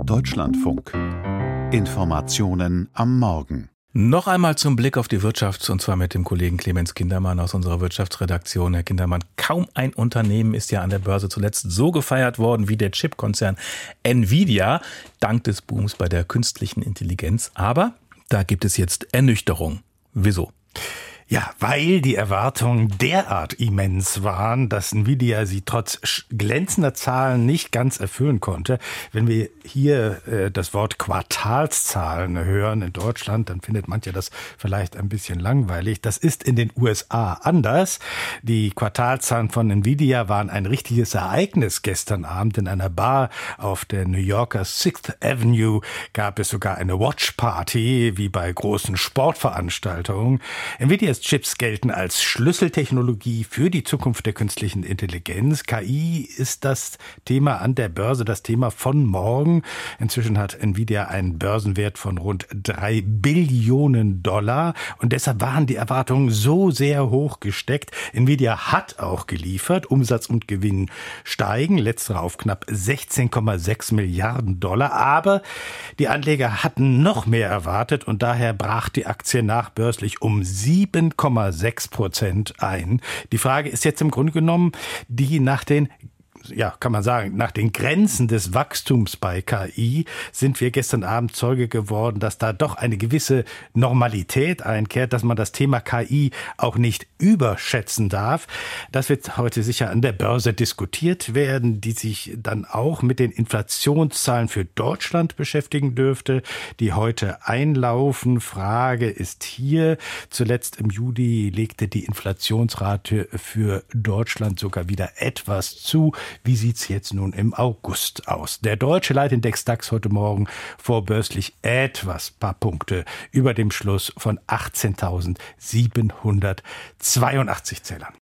Deutschlandfunk. Informationen am Morgen. Noch einmal zum Blick auf die Wirtschaft, und zwar mit dem Kollegen Clemens Kindermann aus unserer Wirtschaftsredaktion. Herr Kindermann, kaum ein Unternehmen ist ja an der Börse zuletzt so gefeiert worden wie der Chipkonzern Nvidia, dank des Booms bei der künstlichen Intelligenz. Aber da gibt es jetzt Ernüchterung. Wieso? Ja, weil die Erwartungen derart immens waren, dass Nvidia sie trotz glänzender Zahlen nicht ganz erfüllen konnte. Wenn wir hier das Wort Quartalszahlen hören in Deutschland, dann findet mancher das vielleicht ein bisschen langweilig. Das ist in den USA anders. Die Quartalszahlen von Nvidia waren ein richtiges Ereignis. Gestern Abend in einer Bar auf der New Yorker Sixth Avenue gab es sogar eine Watchparty, wie bei großen Sportveranstaltungen. Nvidias Chips gelten als Schlüsseltechnologie für die Zukunft der künstlichen Intelligenz. KI ist das Thema an der Börse, das Thema von morgen. Inzwischen hat Nvidia einen Börsenwert von rund 3 Billionen $. Und deshalb waren die Erwartungen so sehr hoch gesteckt. Nvidia hat auch geliefert. Umsatz und Gewinn steigen. Letztere auf knapp 16,6 Milliarden $. Aber die Anleger hatten noch mehr erwartet und daher brach die Aktie nachbörslich um 7,6% ein. Die Frage ist jetzt im Grunde genommen die nach den nach den Grenzen des Wachstums bei KI sind wir gestern Abend Zeuge geworden, dass da doch eine gewisse Normalität einkehrt, dass man das Thema KI auch nicht überschätzen darf. Das wird heute sicher an der Börse diskutiert werden, die sich dann auch mit den Inflationszahlen für Deutschland beschäftigen dürfte, die heute einlaufen. Frage ist hier, zuletzt im Juli legte die Inflationsrate für Deutschland sogar wieder etwas zu. Wie sieht's jetzt nun im August aus? Der deutsche Leitindex DAX heute Morgen vorbörslich paar Punkte über dem Schluss von 18.782 Zählern.